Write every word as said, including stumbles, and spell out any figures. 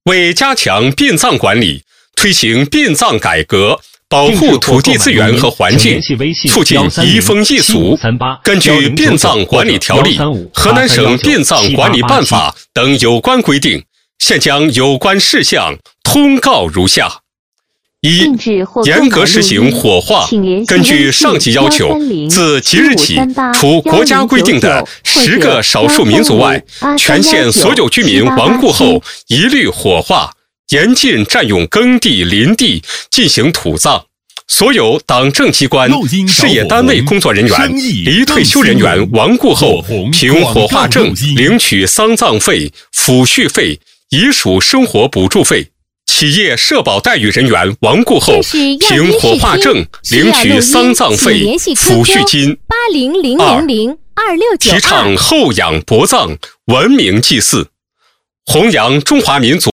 为加强殡葬管理，推行殡葬改革，保护土地资源和环境，促进移风易俗，根据《殡葬管理条例》、河南省殡葬管理办法等有关规定，现将有关事项通告如下：一、严格实行火化。根据上级要求，自即日起，除国家规定的十个少数民族外，全县所有居民亡故后一律火化，严禁占用耕地、林地进行土葬。所有党政机关、事业单位工作人员、离退休人员亡故后，凭火化证领取丧葬费、抚恤费、遗属生活补助费。企业社保待遇人员亡故后，凭火化证领取丧葬费、抚恤金。二、提倡厚养薄葬，文明祭祀，弘扬中华民族